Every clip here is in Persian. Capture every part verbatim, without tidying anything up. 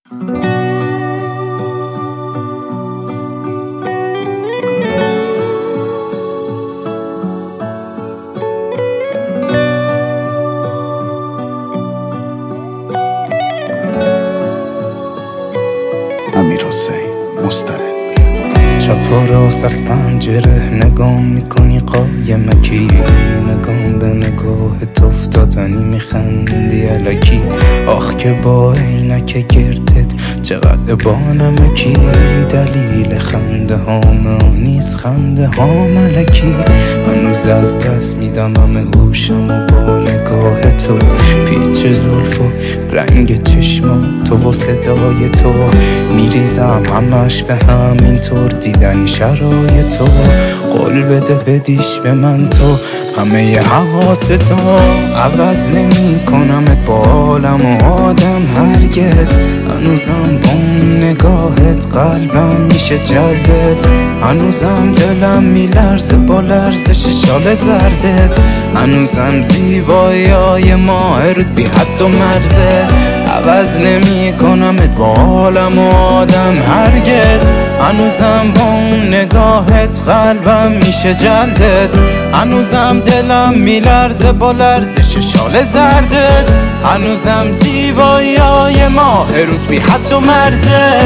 امیرحسین مسترد. چپ و راست از پنجره نگاه میکنی قایمکی، نگام به نگاهت افتادنی میخندی الکی. آخ که با عینک گردت چقدر بانمکی، دلیل خنده هام نیست خنده ها ملکی. هنوز از دست میدم همه هوشم و با نگاه تو، پیچ زلف و رنگ چشمات تو و صدای تو میریزم همش به همین طور دیدنی شرای تو. قول بده بدیش به من تو همه ی حواس تو، عوض نمی کنمت با عالم و آدم هرگز. هنوزم با اون نگاهت قلبم میشه جلدت، هنوزم دلم میلرزه با لرزش شال زردت، هنوزم زیبایی های ماه رود بی حد و مرزه. عوض نمی کنمت با عالم و آدم هرگز، هنوزم با اون نگاهت قلبم میشه جلدت، هنوزم دلم میلرزه با لرزش شال زردت، هنوزم زیبایی های ماه رود بی حد و مرزه.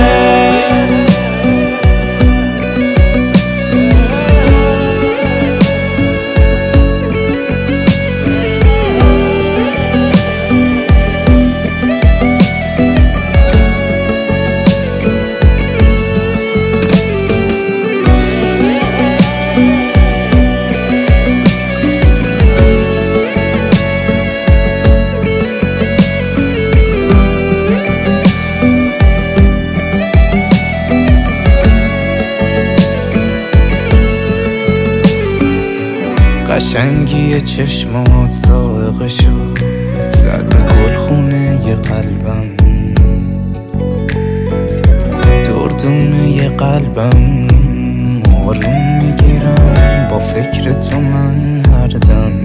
قشنگی چشمات سائق شد، زد به گلخونه ی قلبم، دردونه ی قلبم آروم میگیرم با فکر تو من هر دم.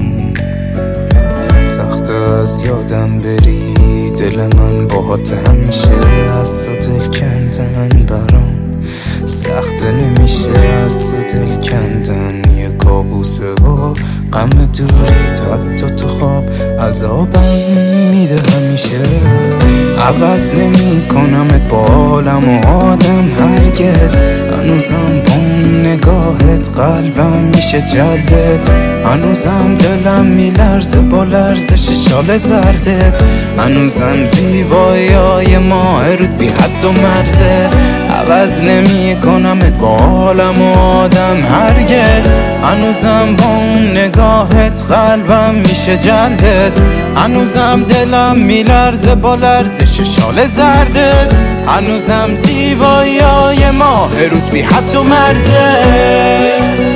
سخت از یادم بری دل من باهات همیشه، از تو دل کندن برام سخت نمیشه، از تو دل کندن یه کابوسه و غم دوری حتی تو خواب عذابم میده همیشه. عوض نمی کنمت با عالم و آدم هرگز، هنوزم با اون نگاهت قلبم میشه جلدت، هنوزم دلم میلرزه با لرزش شال زردت، هنوزم زیبایی های ماه رود بی حد و مرزه. عوض نمی کنمت با عالم و آدم هرگز، هنوزم با اون نگاهت قلبم میشه جلدت، هنوزم دلم میلرزه با لرزش شال زردت، هنوزم زیبایی های ماه رود بی حد و مرزه.